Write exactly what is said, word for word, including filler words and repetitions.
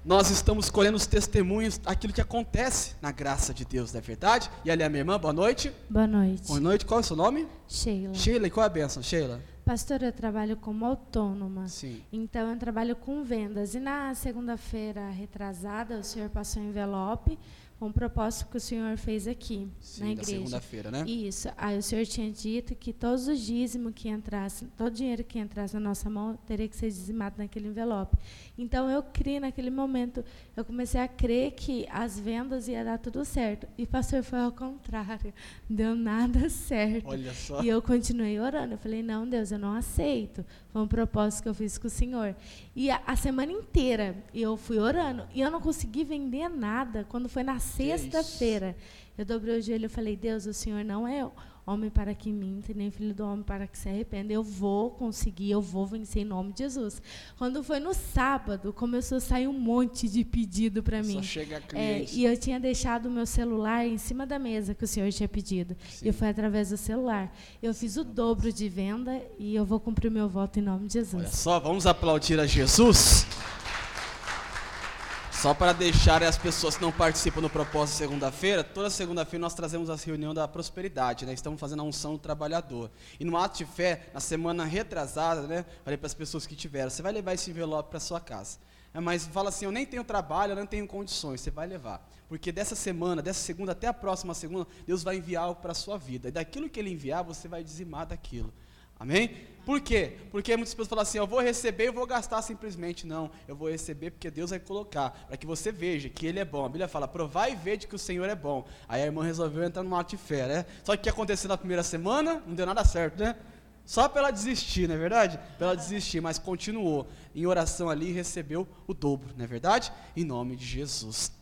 nós estamos colhendo os testemunhos daquilo que acontece na graça de Deus, não é verdade? E ali a minha irmã, boa noite. Boa noite. Boa noite, qual é o seu nome? Sheila. Sheila, e qual é a bênção, Sheila? Pastor, eu trabalho como autônoma. Sim. Então, eu trabalho com vendas. E na segunda-feira retrasada, o senhor passou um envelope com o propósito que o senhor fez aqui, Sim, na da igreja. segunda-feira, né? Isso. Aí o senhor tinha dito que todos os dízimos que entrassem, todo dinheiro que entrasse na nossa mão, teria que ser dizimado naquele envelope. Então, eu criei naquele momento, eu comecei a crer que as vendas ia dar tudo certo. E, pastor, foi ao contrário. Deu nada certo. Olha só. E eu continuei orando. Eu falei, não, Deus, eu não aceito. Foi um propósito que eu fiz com o Senhor. E a, a semana inteira eu fui orando. E eu não consegui vender nada. Quando foi na sexta-feira, eu dobrei o joelho e falei, Deus, o Senhor não é homem para que minta, nem filho do homem para que se arrependa. Eu vou conseguir, eu vou vencer em nome de Jesus. Quando foi no sábado, começou a sair um monte de pedido para mim. Só chega a É, cliente. e eu tinha deixado o meu celular em cima da mesa que o Senhor tinha pedido. Sim. E foi através do celular. Eu fiz o dobro de venda e eu vou cumprir meu voto em nome de Jesus. Olha só, vamos aplaudir a Jesus. Só para deixar as pessoas que não participam do propósito segunda-feira, toda segunda-feira nós trazemos a reunião da prosperidade, né? Estamos fazendo a unção do trabalhador. E no ato de fé, na semana retrasada, né? Falei para as pessoas que tiveram, você vai levar esse envelope para sua casa. É, mas fala assim, eu nem tenho trabalho, eu não tenho condições, você vai levar. Porque dessa semana, dessa segunda até a próxima segunda, Deus vai enviar algo para a sua vida. E daquilo que Ele enviar, você vai dizimar daquilo. Amém? Por quê? Porque muitas pessoas falam assim, eu vou receber e vou gastar simplesmente. Não, eu vou receber porque Deus vai colocar, para que você veja que Ele é bom. A Bíblia fala, provai e vede que o Senhor é bom. Aí a irmã resolveu entrar no ato de fé, né? Só que o que aconteceu na primeira semana, não deu nada certo, né? Só para ela desistir, não é verdade? Para ela desistir, mas continuou em oração ali e recebeu o dobro, não é verdade? Em nome de Jesus.